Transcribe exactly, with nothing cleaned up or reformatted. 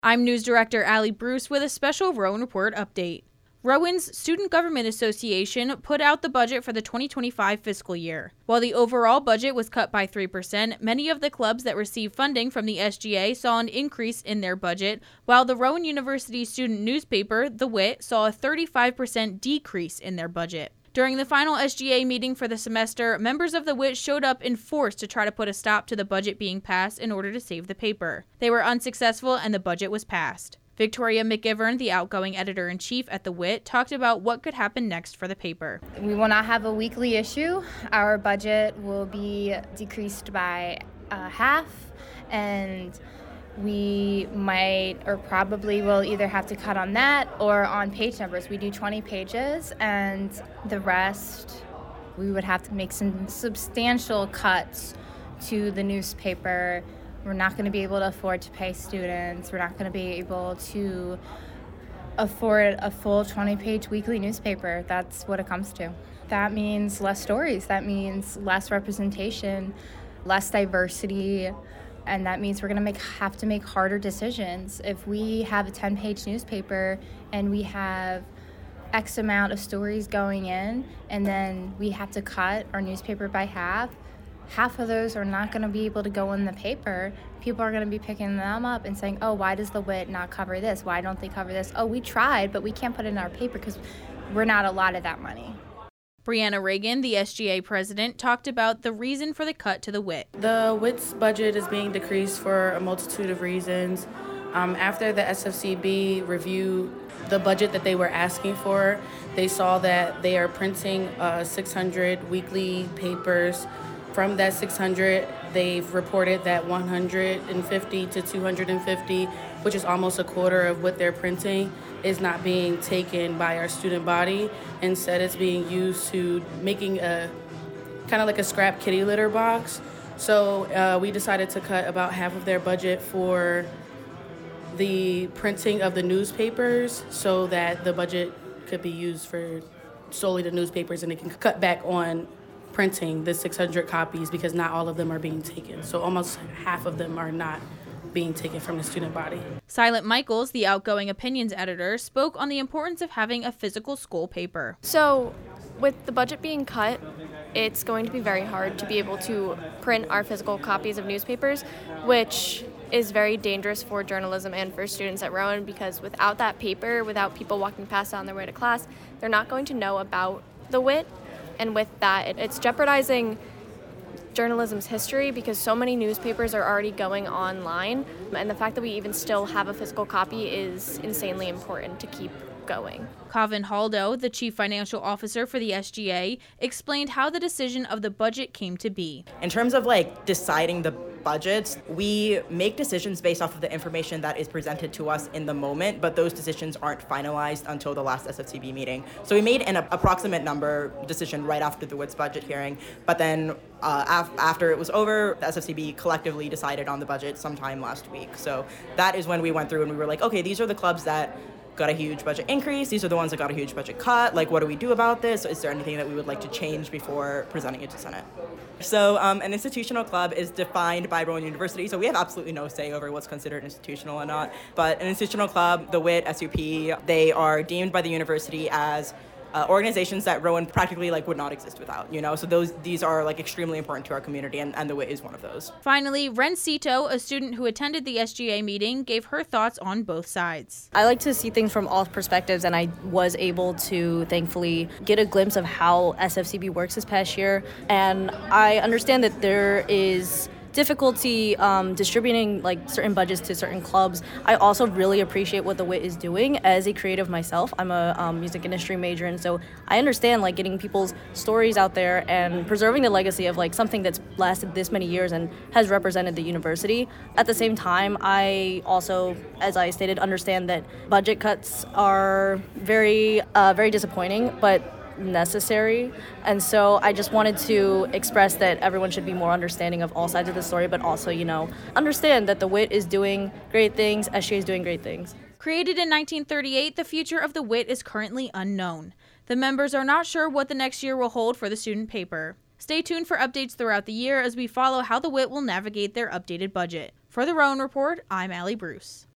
I'm News Director Allie Bruce with a special Rowan Report update. Rowan's Student Government Association put out the budget for the twenty twenty-five fiscal year. While the overall budget was cut by three percent, many of the clubs that receive funding from the S G A saw an increase in their budget, while the Rowan University student newspaper, The Wit, saw a thirty-five percent decrease in their budget. During the final S G A meeting for the semester, members of The Wit showed up in force to try to put a stop to the budget being passed in order to save the paper. They were unsuccessful and the budget was passed. Victoria McGivern, the outgoing editor-in-chief at The Wit, talked about what could happen next for the paper. We will not have a weekly issue. Our budget will be decreased by uh, half, and we might or probably will either have to cut on that or on page numbers. We do twenty pages, and the rest we would have to make some substantial cuts to the newspaper. We're not going to be able to afford to pay students. We're not going to be able to afford a full twenty-page weekly newspaper. That's what it comes to. That means less stories. That means less representation, less diversity. And that means we're going to make have to make harder decisions. If we have a ten-page newspaper and we have X amount of stories going in, and then we have to cut our newspaper by half, half of those are not going to be able to go in the paper. People are going to be picking them up and saying, oh, why does The Wit not cover this? Why don't they cover this? Oh, we tried, but we can't put it in our paper because we're not allotted that money. Brianna Reagan, the S G A president, talked about the reason for the cut to The Wit. The Wit's budget is being decreased for a multitude of reasons. Um, after the S F C B reviewed the budget that they were asking for, they saw that they are printing uh, six hundred weekly papers. From that six hundred, they've reported that one hundred fifty to two hundred fifty, which is almost a quarter of what they're printing, is not being taken by our student body. Instead, it's being used to making a kind of like a scrap kitty litter box. So uh, we decided to cut about half of their budget for the printing of the newspapers so that the budget could be used for solely the newspapers, and they can cut back on printing the six hundred copies because not all of them are being taken. So almost half of them are not being taken from the student body. Silent Michaels, the outgoing opinions editor, spoke on the importance of having a physical school paper. So with the budget being cut, it's going to be very hard to be able to print our physical copies of newspapers, which is very dangerous for journalism and for students at Rowan, because without that paper, without people walking past it on their way to class, they're not going to know about The Wit. And with that, it's jeopardizing journalism's history because so many newspapers are already going online. And the fact that we even still have a physical copy is insanely important to keep going. Kavin Haldo, the chief financial officer for the S G A, explained how the decision of the budget came to be. In terms of like deciding the budgets, we make decisions based off of the information that is presented to us in the moment, but those decisions aren't finalized until the last S F C B meeting. So we made an approximate number decision right after the Wit's budget hearing, but then uh, af- after it was over, the S F C B collectively decided on the budget sometime last week. So that is when we went through and we were like, okay, these are the clubs that got a huge budget increase. These are the ones that got a huge budget cut. Like, what do we do about this? Is there anything that we would like to change before presenting it to Senate? So um, an institutional club is defined by Rowan University, so we have absolutely no say over what's considered institutional or not. But an institutional club, the Wit, S U P, they are deemed by the university as Uh, organizations that Rowan practically like would not exist without, you know? So those these are like extremely important to our community, and, and The Wit is one of those. Finally, Ren Cito, a student who attended the S G A meeting, gave her thoughts on both sides. I like to see things from all perspectives, and I was able to thankfully get a glimpse of how S F C B works this past year. And I understand that there is difficulty um, distributing like certain budgets to certain clubs. I also really appreciate what The Wit is doing. As a creative myself, I'm a um, music industry major, and so I understand like getting people's stories out there and preserving the legacy of like something that's lasted this many years and has represented the university. At the same time, I also, as I stated, understand that budget cuts are very, uh, very disappointing, but necessary. And so I just wanted to express that everyone should be more understanding of all sides of the story, but also, you know, understand that The Wit is doing great things, S G A is doing great things. Created in nineteen thirty-eight, the future of The Wit is currently unknown. The members are not sure what the next year will hold for the student paper. Stay tuned for updates throughout the year as we follow how The Wit will navigate their updated budget. For the Rowan Report, I'm Allie Bruce.